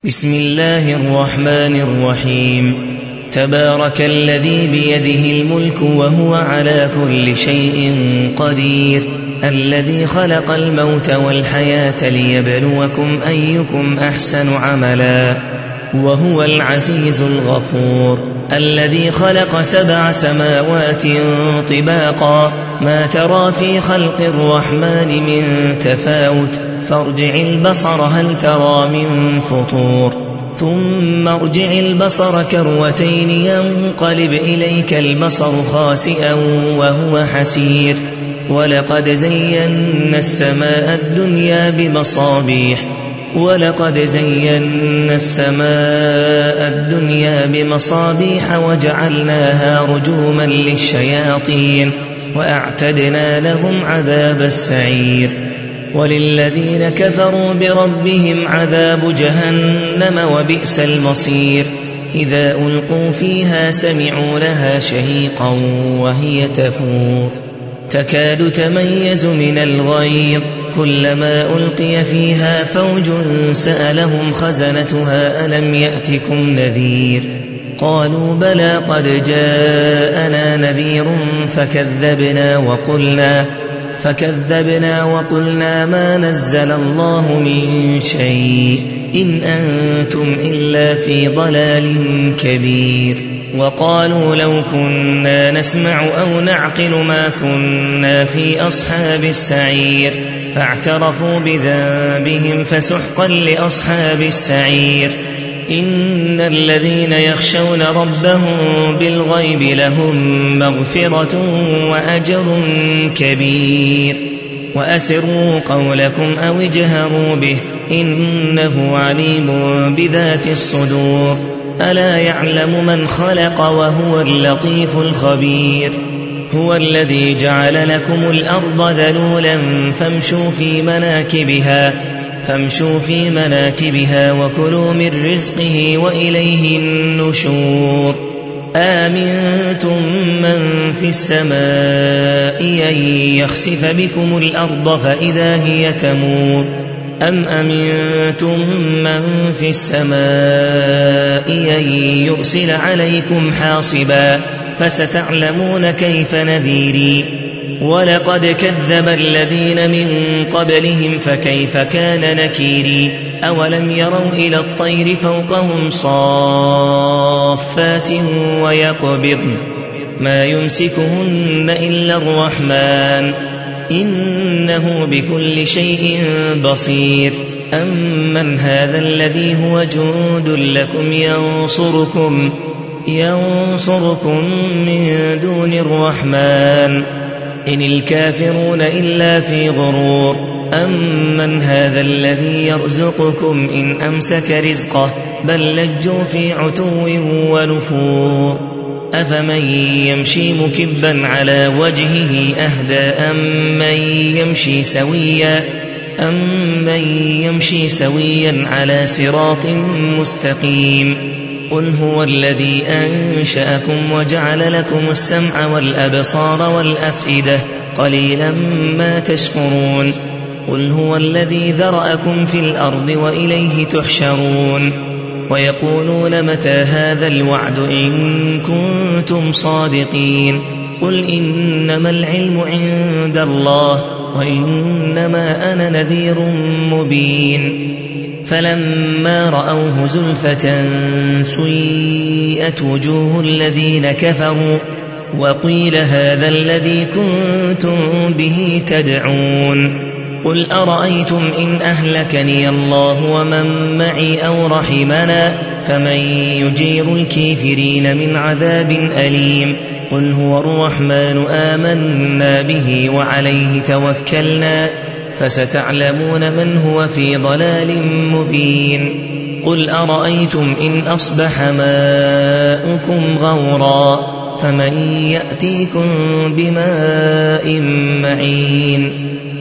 بسم الله الرحمن الرحيم. تبارك الذي بيده الملك وهو على كل شيء قدير، الذي خلق الموت والحياة ليبلوكم أيكم أحسن عملا، وهو العزيز الغفور، الذي خلق 7 سماوات طباقا، ما ترى في خلق الرحمن من تفاوت، فارجع البصر هل ترى من فطور، ثم ارجع البصر كروتين ينقلب إليك البصر خاسئا وهو حسير، ولقد زينا السماء الدنيا بمصابيح وجعلناها رجوما للشياطين وأعتدنا لهم عذاب السعير، وللذين كفروا بربهم عذاب جهنم وبئس المصير، إذا ألقوا فيها سمعوا لها شهيقا وهي تفور، تكاد تميز من الغيظ، كلما ألقي فيها فوج سألهم خزنتها ألم يأتكم نذير، قالوا بلى قد جاءنا نذير فكذبنا وقلنا ما نزل الله من شيء إن أنتم إلا في ضلال كبير، وقالوا لو كنا نسمع أو نعقل ما كنا في أصحاب السعير، فاعترفوا بذنبهم فسحقا لأصحاب السعير، إن الذين يخشون ربهم بالغيب لهم مغفرة وأجر كبير، وأسروا قولكم أو اجهروا به إنه عليم بذات الصدور، ألا يعلم من خلق وهو اللطيف الخبير، هو الذي جعل لكم الأرض ذلولا فامشوا في مناكبها وكلوا من رزقه وإليه النشور، آمنتم من في السماء أن يخسف بكم الأرض فإذا هي تمور، أم أمنتم من في السماء أن يرسل عليكم حاصبا، فستعلمون كيف نذيري، ولقد كذب الذين من قبلهم فكيف كان نكيري، أولم يروا إلى الطير فوقهم صافات ويقبضن ما يمسكهن إلا الرحمن إنه بكل شيء بصير، أمن هذا الذي هو جند لكم ينصركم من دون الرحمن إن الكافرون إلا في غرور، أمن هذا الذي يرزقكم إن أمسك رزقه بل لجوا في عتو ونفور، أفمن يمشي مكبا على وجهه أهدى أمن يمشي سويا على صراط مستقيم، قل هو الذي أنشأكم وجعل لكم السمع والأبصار والأفئدة قليلا ما تشكرون، قل هو الذي ذرأكم في الأرض وإليه تحشرون، ويقولون متى هذا الوعد إن كنتم صادقين، قل إنما العلم عند الله وإنما أنا نذير مبين، فلما رأوه زلفة سيئت وجوه الذين كفروا وقيل هذا الذي كنتم به تدعون، قل أرأيتم إن أهلكني الله ومن معي أو رحمنا فمن يجير الكافرين من عذاب أليم، قل هو الرحمن آمنا به وعليه توكلنا فستعلمون من هو في ضلال مبين، قل أرأيتم إن أصبح ماؤكم غورا فمن يأتيكم بماء معين،